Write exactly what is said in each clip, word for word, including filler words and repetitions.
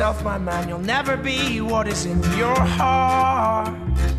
yourself, my man, you'll never be what is in your heart.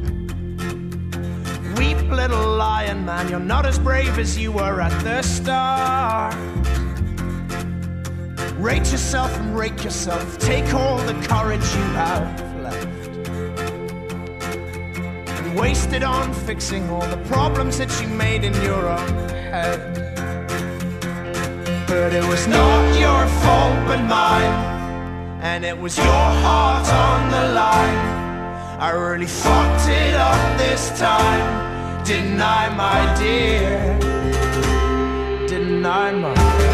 Weep, little lion man, you're not as brave as you were at the start. Rate yourself and rake yourself, take all the courage you have left and waste it on fixing all the problems that you made in your own head. But it was not your fault but mine, and it was your heart on the line. I really fucked it up this time, didn't I, my dear? Didn't I, my dear?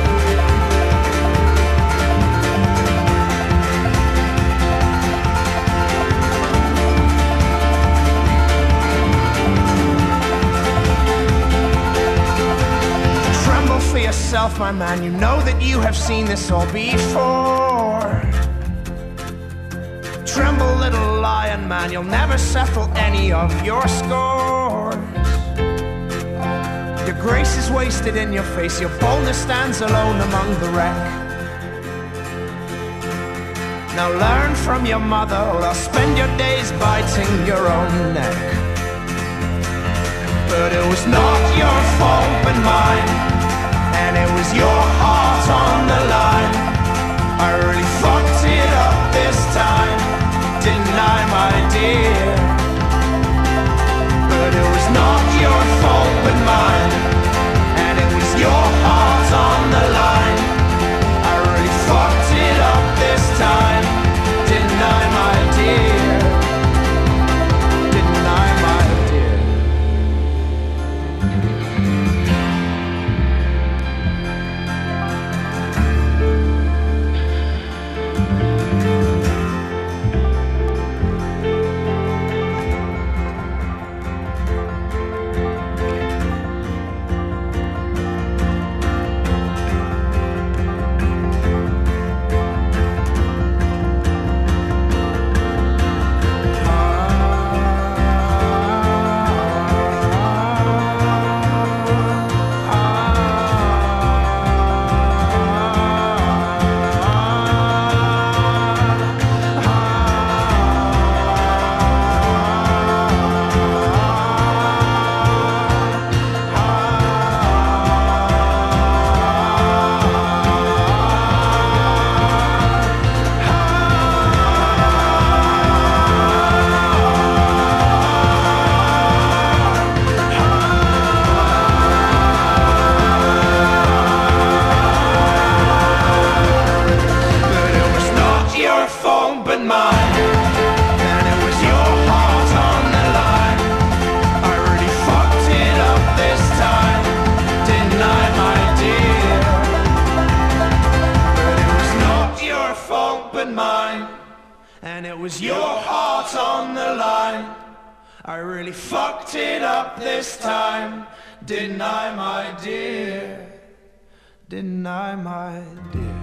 Tremble for yourself, my man, you know that you have seen this all before. Tremble, little lion man, you'll never settle any of your scores. Your grace is wasted in your face, your boldness stands alone among the wreck. Now learn from your mother, or I'll spend your days biting your own neck. But it was not your fault but mine, and it was your heart on the line. I really fucked it up this time, didn't I, my dear? But it was not your fault but mine, and it was your heart on the line. I really fucked it up this time, didn't I, my dear? Didn't I, my dear? And it was your heart on the line. I really fucked it up this time, didn't I, my dear? Didn't I, my dear?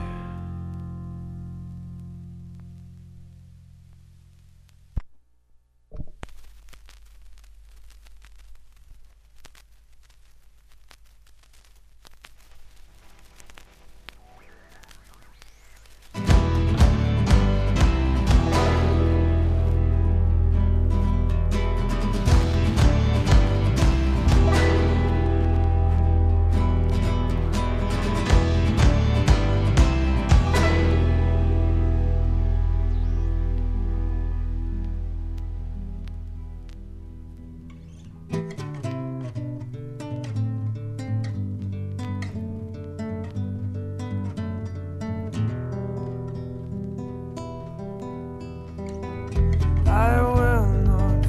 I will not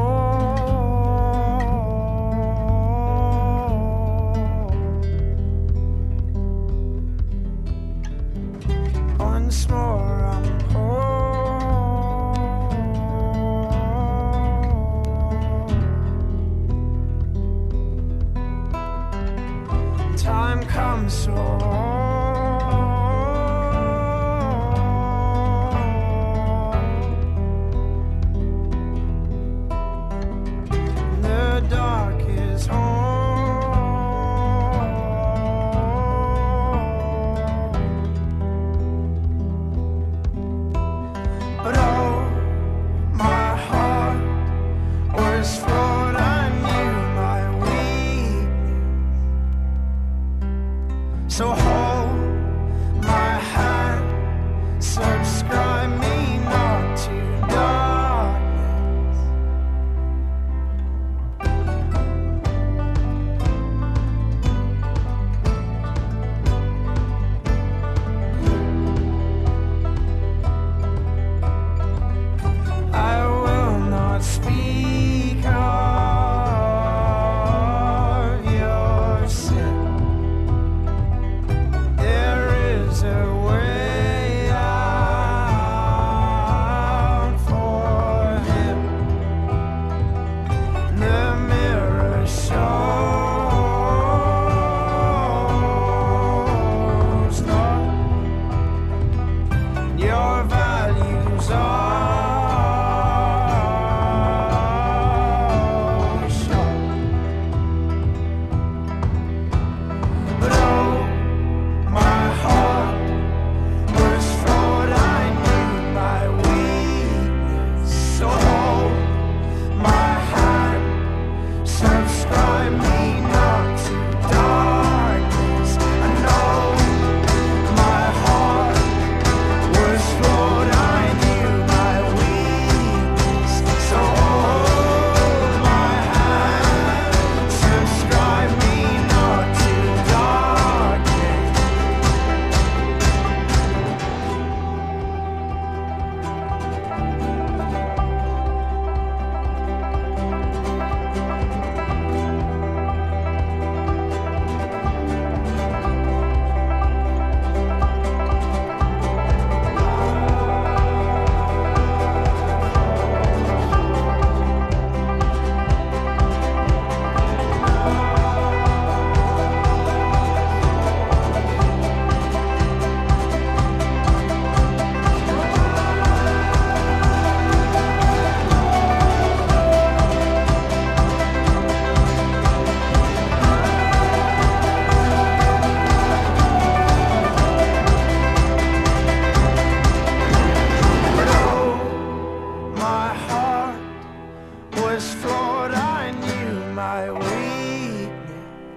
fall. Once more I'm whole. Time comes so was flawed, I knew my weakness.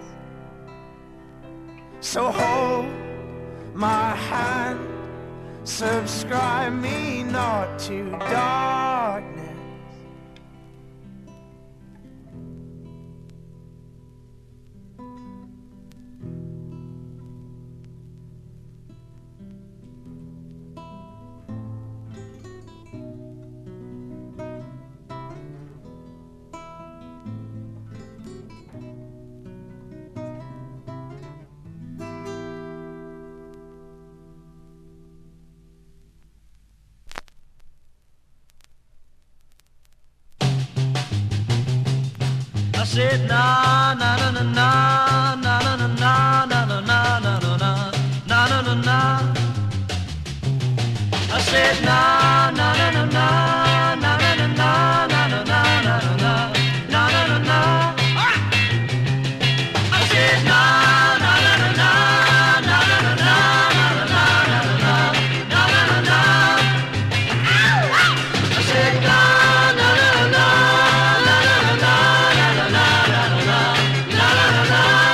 So hold my hand, subscribe me not to darkness. I said na na na na na na na na na na na na na na na na na na. I said na na na na na na na na na na na na na na na na na. I said na na na na na na na na na na na na na na. I said na na na na na na na na. La la la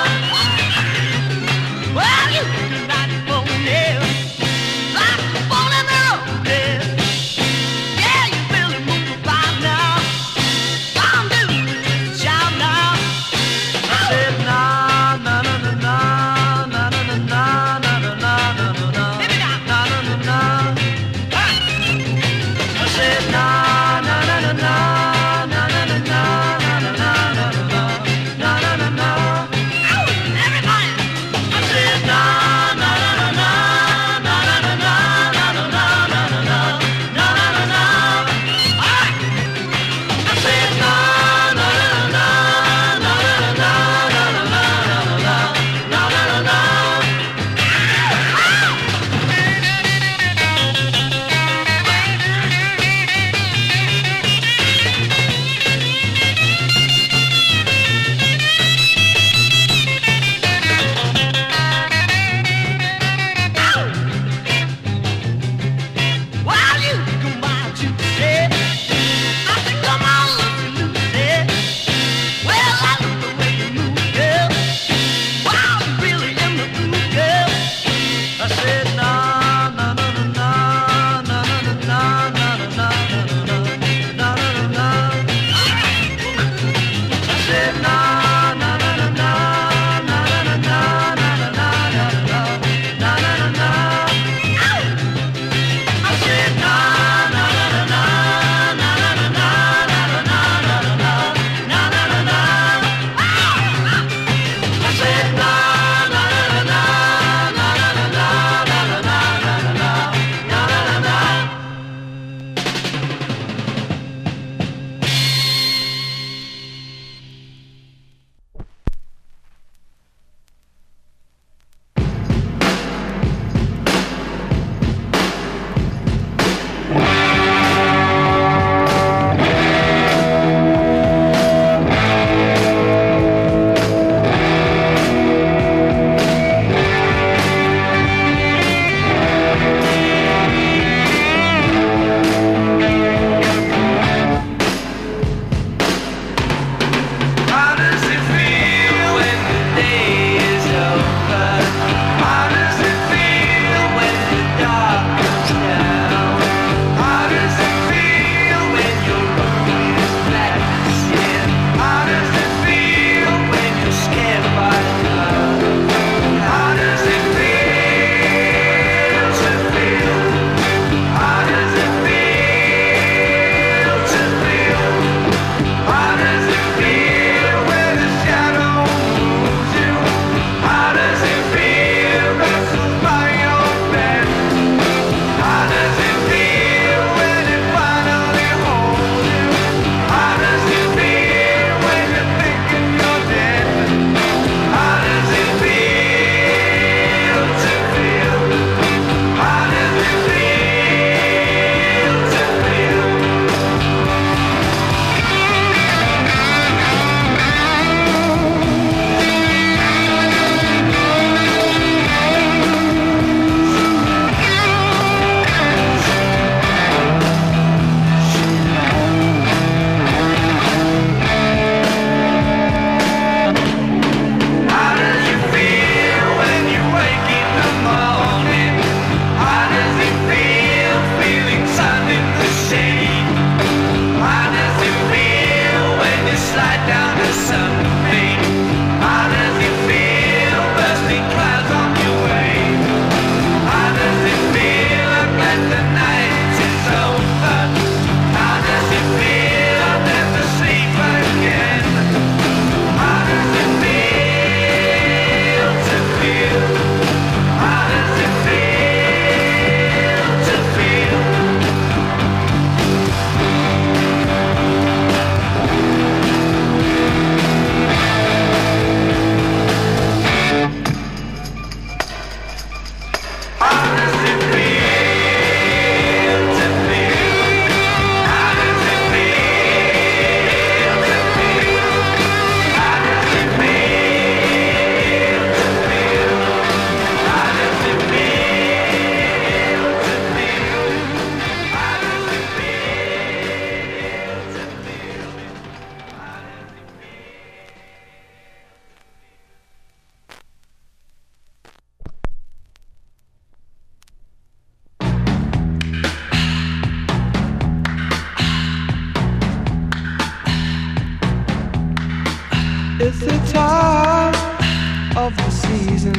It's the time of the season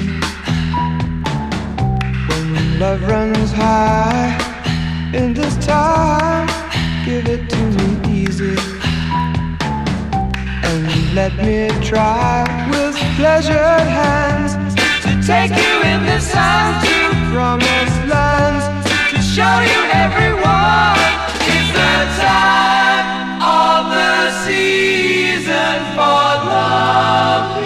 when love runs high. In this time, give it to me easy and let me try with pleasured hands to take you in the sun to promised lands, to show you everyone. It's the time of the season for loving.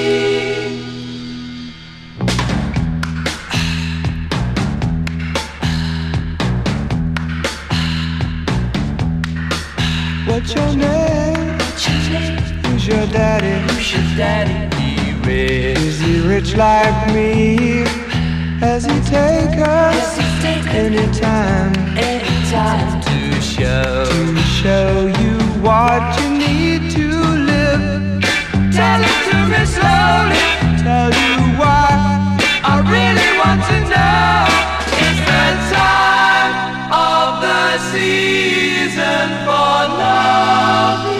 What's your name? What's your name? Who's your daddy? Who's your daddy? He rich. Is he rich like me? Has he taken any time, any time to show, to show you what you need to live? Tell it to me slowly, tell you why I really want to know. It's the time of the season for loving.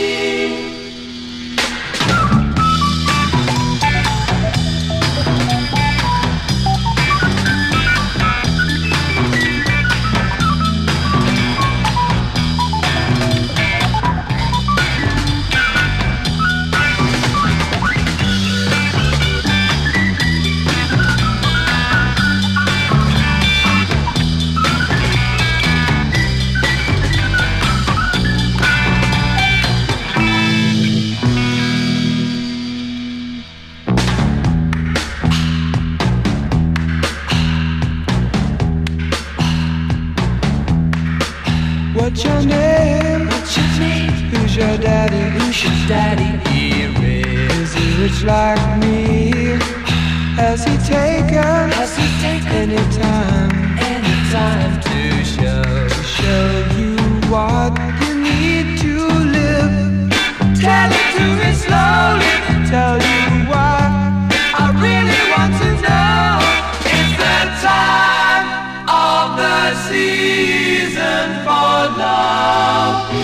What's your name? What's your name? Who's your daddy? Who's your daddy? He rich. Is he rich like me? Has he taken? Has he taken any time? Any time to show, to show you what you need to live? Tell it to me slowly, tell you why I really want to know. It's the time of the season for loving.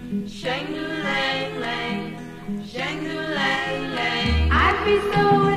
Shang-lang-lang, shang-lang-lang. I'd be so